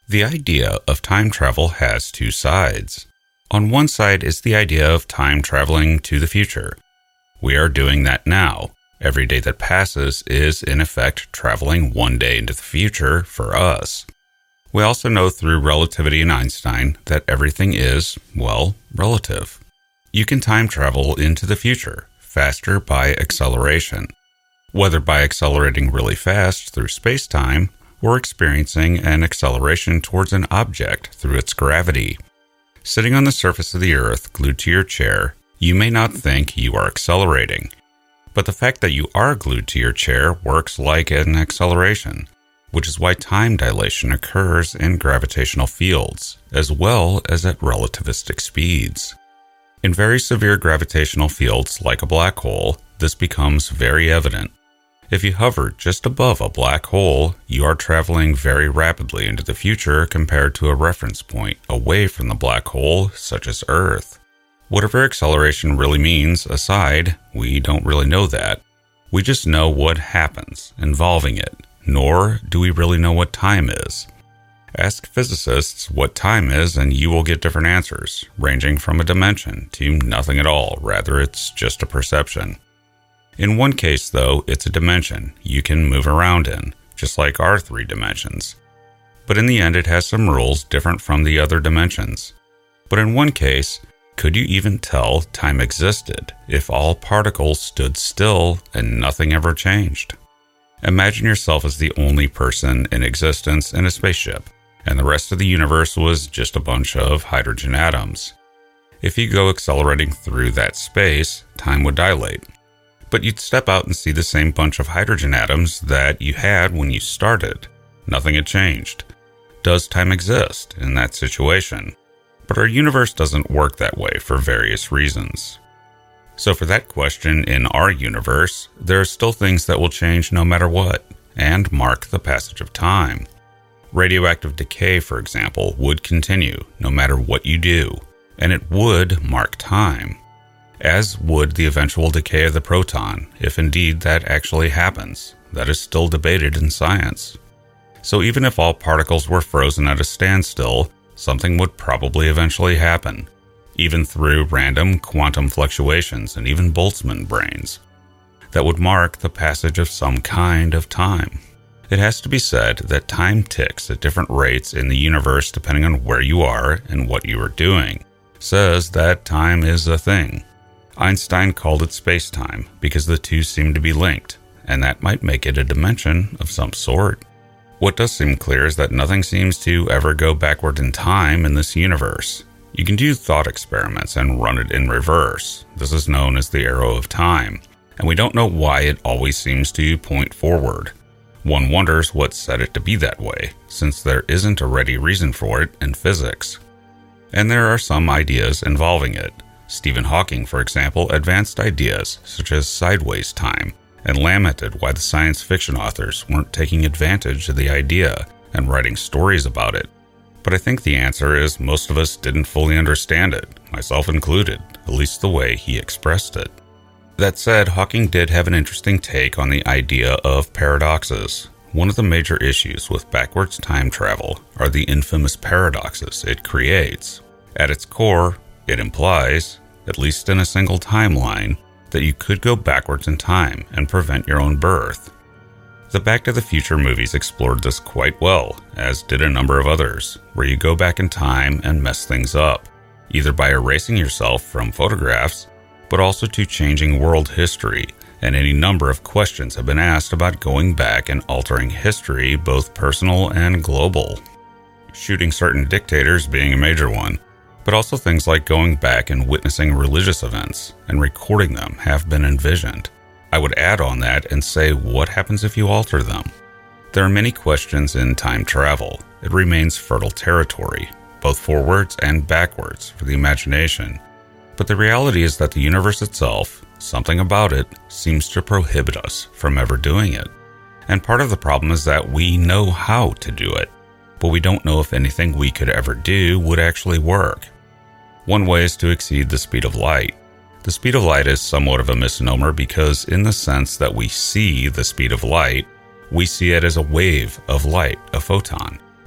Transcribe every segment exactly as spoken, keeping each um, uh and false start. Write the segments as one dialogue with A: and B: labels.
A: The idea of time travel has two sides. On one side is the idea of time traveling to the future. We are doing that now. Every day that passes is, in effect, traveling one day into the future for us. We also know through relativity and Einstein that everything is, well, relative. You can time travel into the future, faster by acceleration. Whether by accelerating really fast through space-time, or experiencing an acceleration towards an object through its gravity. Sitting on the surface of the Earth, glued to your chair, you may not think you are accelerating. But the fact that you are glued to your chair works like an acceleration, which is why time dilation occurs in gravitational fields, as well as at relativistic speeds. In very severe gravitational fields like a black hole, this becomes very evident. If you hover just above a black hole, you are traveling very rapidly into the future compared to a reference point away from the black hole, such as Earth. Whatever acceleration really means aside, we don't really know that. We just know what happens involving it, nor do we really know what time is. Ask physicists what time is and you will get different answers, ranging from a dimension to nothing at all, rather it's just a perception. In one case, though, it's a dimension you can move around in, just like our three dimensions. But in the end, it has some rules different from the other dimensions. But in one case, could you even tell time existed if all particles stood still and nothing ever changed? Imagine yourself as the only person in existence in a spaceship, and the rest of the universe was just a bunch of hydrogen atoms. If you go accelerating through that space, time would dilate. But you'd step out and see the same bunch of hydrogen atoms that you had when you started. Nothing had changed. Does time exist in that situation? But our universe doesn't work that way for various reasons. So for that question, in our universe, there are still things that will change no matter what, and mark the passage of time. Radioactive decay, for example, would continue no matter what you do, and it would mark time. As would the eventual decay of the proton, if indeed that actually happens. That is still debated in science. So even if all particles were frozen at a standstill, something would probably eventually happen, even through random quantum fluctuations and even Boltzmann brains, that would mark the passage of some kind of time. It has to be said that time ticks at different rates in the universe depending on where you are and what you are doing. Says that time is a thing. Einstein called it space-time because the two seem to be linked, and that might make it a dimension of some sort. What does seem clear is that nothing seems to ever go backward in time in this universe. You can do thought experiments and run it in reverse. This is known as the arrow of time, and we don't know why it always seems to point forward. One wonders what set it to be that way, since there isn't a ready reason for it in physics. And there are some ideas involving it. Stephen Hawking, for example, advanced ideas such as sideways time and lamented why the science fiction authors weren't taking advantage of the idea and writing stories about it. But I think the answer is most of us didn't fully understand it, myself included, at least the way he expressed it. That said, Hawking did have an interesting take on the idea of paradoxes. One of the major issues with backwards time travel are the infamous paradoxes it creates. At its core, it implies, at least in a single timeline, that you could go backwards in time and prevent your own birth. The Back to the Future movies explored this quite well, as did a number of others, where you go back in time and mess things up, either by erasing yourself from photographs, but also to changing world history, and any number of questions have been asked about going back and altering history, both personal and global. Shooting certain dictators being a major one. But also things like going back and witnessing religious events and recording them have been envisioned. I would add on that and say, what happens if you alter them? There are many questions in time travel. It remains fertile territory, both forwards and backwards for the imagination. But the reality is that the universe itself, something about it, seems to prohibit us from ever doing it. And part of the problem is that we know how to do it, but we don't know if anything we could ever do would actually work. One way is to exceed the speed of light. The speed of light is somewhat of a misnomer because in the sense that we see the speed of light, we see it as a wave of light, a photon,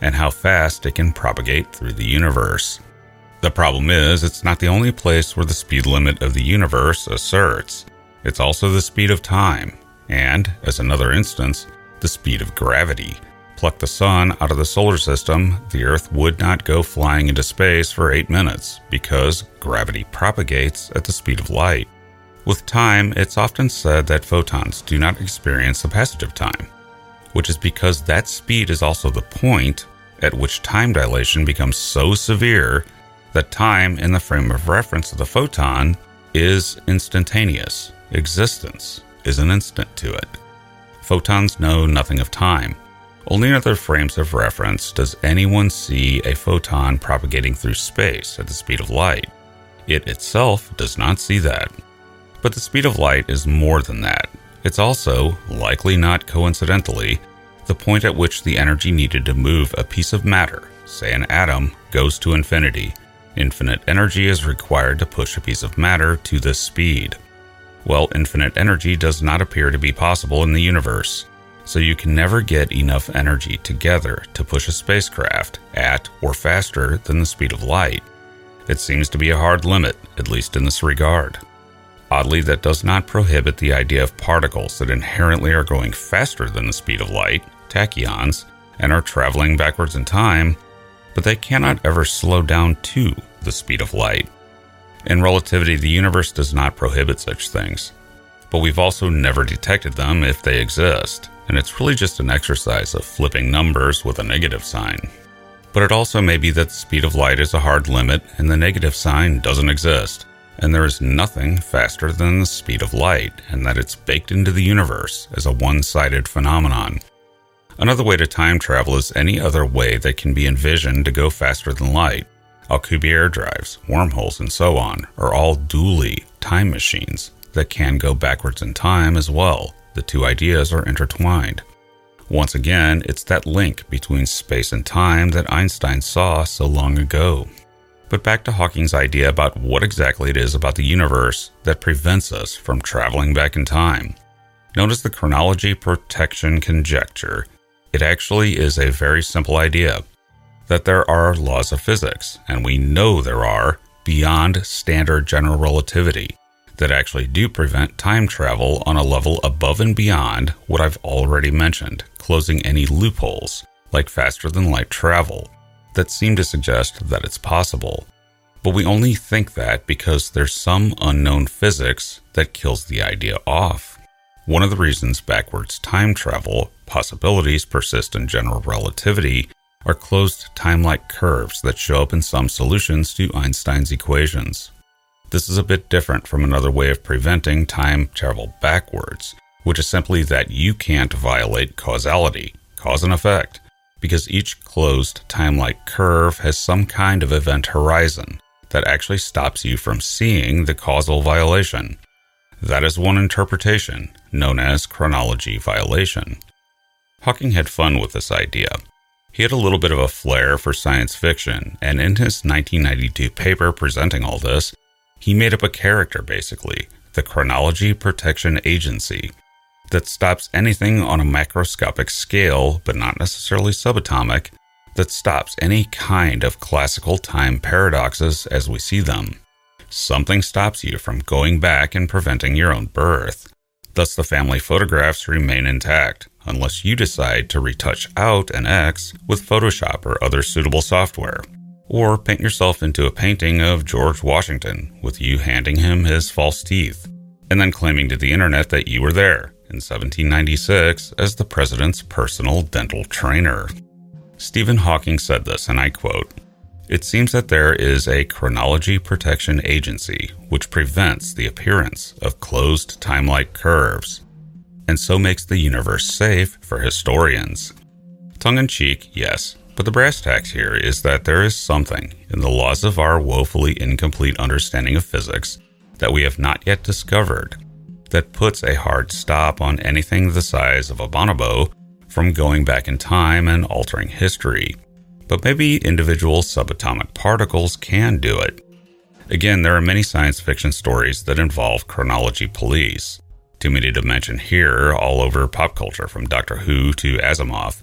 A: and how fast it can propagate through the universe. The problem is, it's not the only place where the speed limit of the universe asserts. It's also the speed of time, and, as another instance, the speed of gravity. Pluck the sun out of the solar system, the Earth would not go flying into space for eight minutes, because gravity propagates at the speed of light. With time, it's often said that photons do not experience the passage of time, which is because that speed is also the point at which time dilation becomes so severe that time in the frame of reference of the photon is instantaneous. Existence is an instant to it. Photons know nothing of time. Only in other frames of reference does anyone see a photon propagating through space at the speed of light. It itself does not see that. But the speed of light is more than that. It's also, likely not coincidentally, the point at which the energy needed to move a piece of matter, say an atom, goes to infinity. Infinite energy is required to push a piece of matter to this speed. Well, infinite energy does not appear to be possible in the universe, so you can never get enough energy together to push a spacecraft at or faster than the speed of light. It seems to be a hard limit, at least in this regard. Oddly, that does not prohibit the idea of particles that inherently are going faster than the speed of light, tachyons, and are traveling backwards in time, but they cannot ever slow down to the speed of light. In relativity, the universe does not prohibit such things, but we've also never detected them if they exist, and it's really just an exercise of flipping numbers with a negative sign. But it also may be that the speed of light is a hard limit and the negative sign doesn't exist, and there is nothing faster than the speed of light, and that it's baked into the universe as a one-sided phenomenon. Another way to time travel is any other way that can be envisioned to go faster than light. Alcubierre drives, wormholes, and so on are all dually time machines that can go backwards in time as well. The two ideas are intertwined. Once again, it's that link between space and time that Einstein saw so long ago. But back to Hawking's idea about what exactly it is about the universe that prevents us from traveling back in time. Known as the chronology protection conjecture, it actually is a very simple idea, that there are laws of physics, and we know there are, beyond standard general relativity, that actually do prevent time travel on a level above and beyond what I've already mentioned, closing any loopholes, like faster-than-light travel, that seem to suggest that it's possible. But we only think that because there's some unknown physics that kills the idea off. One of the reasons backwards time travel possibilities persist in general relativity are closed time-like curves that show up in some solutions to Einstein's equations. This is a bit different from another way of preventing time travel backwards, which is simply that you can't violate causality, cause and effect, because each closed time-like curve has some kind of event horizon that actually stops you from seeing the causal violation. That is one interpretation, known as chronology violation. Hawking had fun with this idea. He had a little bit of a flair for science fiction, and in his nineteen ninety-two paper presenting all this, he made up a character, basically, the Chronology Protection Agency, that stops anything on a macroscopic scale, but not necessarily subatomic, that stops any kind of classical time paradoxes as we see them. Something stops you from going back and preventing your own birth. Thus the family photographs remain intact, unless you decide to retouch out an X with Photoshop or other suitable software. Or paint yourself into a painting of George Washington, with you handing him his false teeth, and then claiming to the internet that you were there in seventeen ninety-six as the president's personal dental trainer. Stephen Hawking said this, and I quote, "It seems that there is a chronology protection agency which prevents the appearance of closed time-like curves, and so makes the universe safe for historians." Tongue-in-cheek, yes, but the brass tacks here is that there is something in the laws of our woefully incomplete understanding of physics that we have not yet discovered that puts a hard stop on anything the size of a bonobo from going back in time and altering history. But maybe individual subatomic particles can do it. Again, there are many science fiction stories that involve chronology police. Too many to mention here, all over pop culture from Doctor Who to Asimov.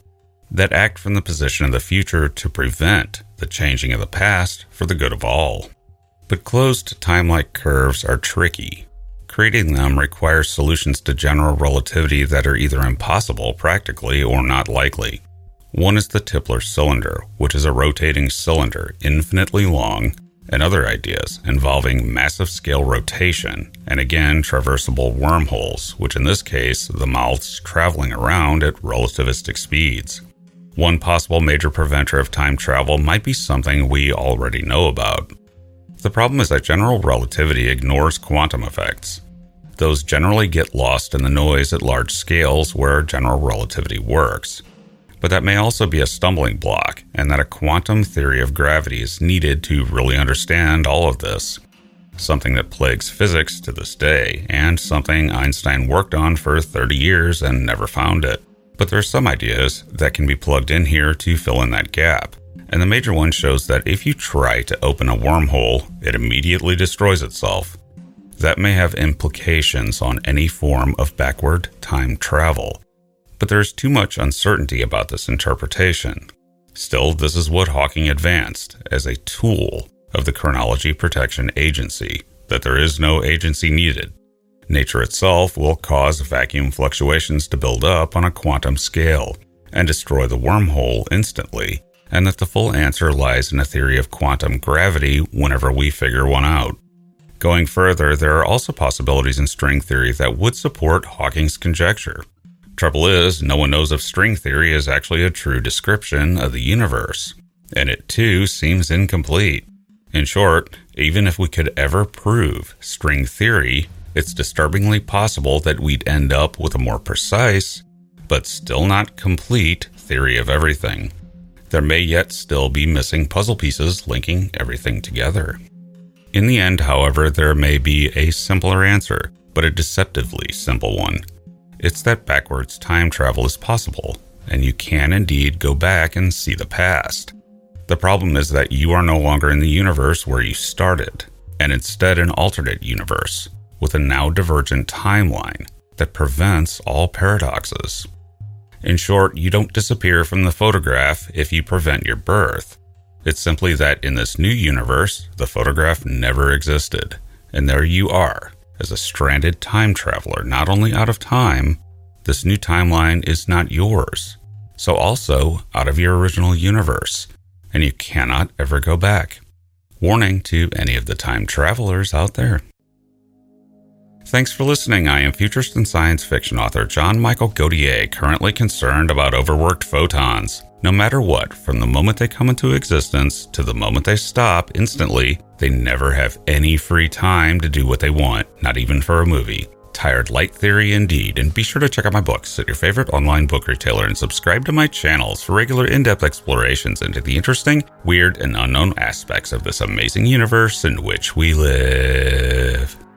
A: that act from the position of the future to prevent the changing of the past for the good of all. But closed time-like curves are tricky. Creating them requires solutions to general relativity that are either impossible practically or not likely. One is the Tipler cylinder, which is a rotating cylinder, infinitely long, and other ideas involving massive scale rotation, and again traversable wormholes, which in this case the mouths traveling around at relativistic speeds. One possible major preventer of time travel might be something we already know about. The problem is that general relativity ignores quantum effects. Those generally get lost in the noise at large scales where general relativity works. But that may also be a stumbling block, and that a quantum theory of gravity is needed to really understand all of this. Something that plagues physics to this day, and something Einstein worked on for thirty years and never found it. But there are some ideas that can be plugged in here to fill in that gap. And the major one shows that if you try to open a wormhole, it immediately destroys itself. That may have implications on any form of backward time travel. But there's too much uncertainty about this interpretation. Still, this is what Hawking advanced as a tool of the Chronology Protection Agency, that there is no agency needed. Nature itself will cause vacuum fluctuations to build up on a quantum scale and destroy the wormhole instantly, and that the full answer lies in a theory of quantum gravity whenever we figure one out. Going further, there are also possibilities in string theory that would support Hawking's conjecture. Trouble is, no one knows if string theory is actually a true description of the universe, and it too seems incomplete. In short, even if we could ever prove string theory, it's disturbingly possible that we'd end up with a more precise, but still not complete, theory of everything. There may yet still be missing puzzle pieces linking everything together. In the end, however, there may be a simpler answer, but a deceptively simple one. It's that backwards time travel is possible, and you can indeed go back and see the past. The problem is that you are no longer in the universe where you started, and instead an alternate universe, with a now divergent timeline that prevents all paradoxes. In short, you don't disappear from the photograph if you prevent your birth. It's simply that in this new universe, the photograph never existed, and there you are, as a stranded time traveler, not only out of time, this new timeline is not yours, so also out of your original universe, and you cannot ever go back. Warning to any of the time travelers out there. Thanks for listening. I am futurist and science fiction author John Michael Godier, currently concerned about overworked photons. No matter what, from the moment they come into existence to the moment they stop instantly, they never have any free time to do what they want, not even for a movie. Tired light theory indeed, and be sure to check out my books at your favorite online book retailer and subscribe to my channels for regular in-depth explorations into the interesting, weird, and unknown aspects of this amazing universe in which we live.